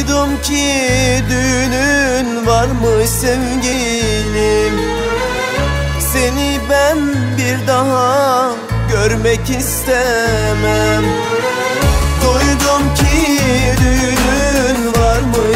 Duydum ki düğünün varmış sevgilim. Seni ben bir daha görmek istemem. Duydum ki düğünün varmış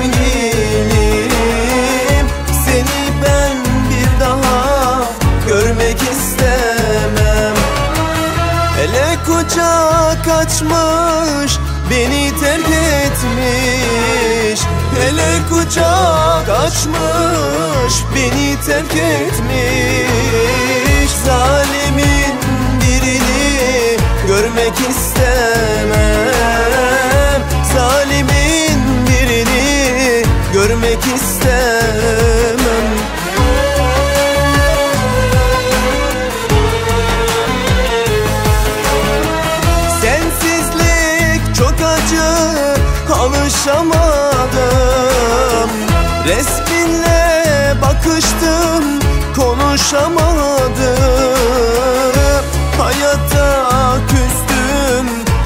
sevgilim. Seni ben bir daha görmek istemem. Ele kucak açmış, beni terk etmiş. Ele kucak açmış, beni terk etmiş. Zalimin birini görmek istemem. Zalimin birini görmek istemem. Sensizlik çok acı, alışamadım. Resminle bakıştım, konuşamadım. Hayata küstüm,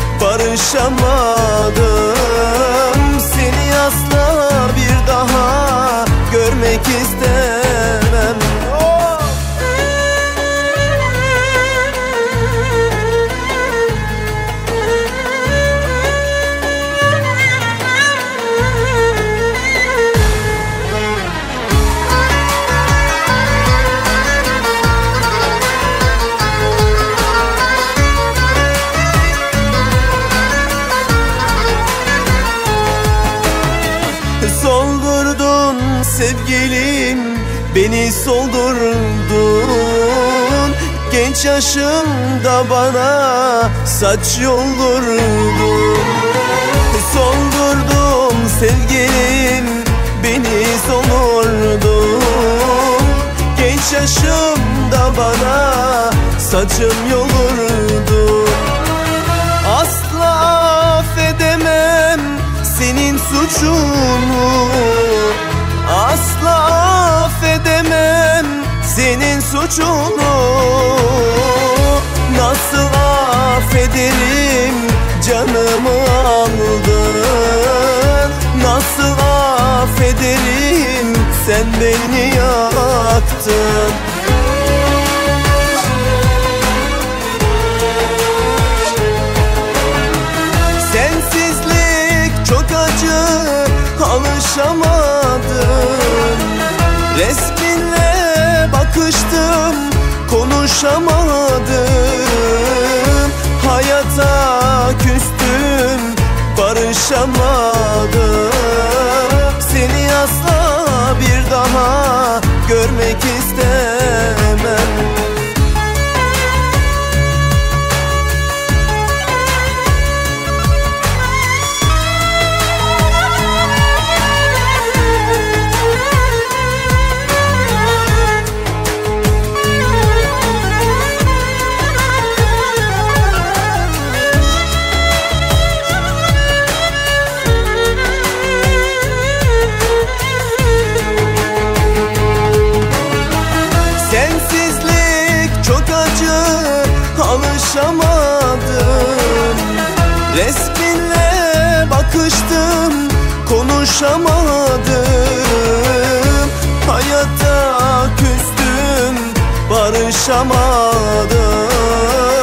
barışamadım. Seni asla bir daha görmek istemem. Soldurdun sevgilim, beni soldurdun. Genç yaşımda bana saç yoldurdun. Soldurdun sevgilim, beni soldurdun. Genç yaşımda bana saçım yoldurdun. Asla affedemem senin suçunu. Asla affedemem senin suçunu. Nasıl affederim, canımı aldın. Nasıl affederim, sen beni yaktın. Sensizlik çok acı, alışamadım. Resminle bakıştım, konuşamadım. Hayata küstüm, barışamadım. Seni asla bir daha görmek istemem. Sensizlik çok acı, alışamadım. Resminle bakıştım, konuşamadım. Hayata küstüm, barışamadım.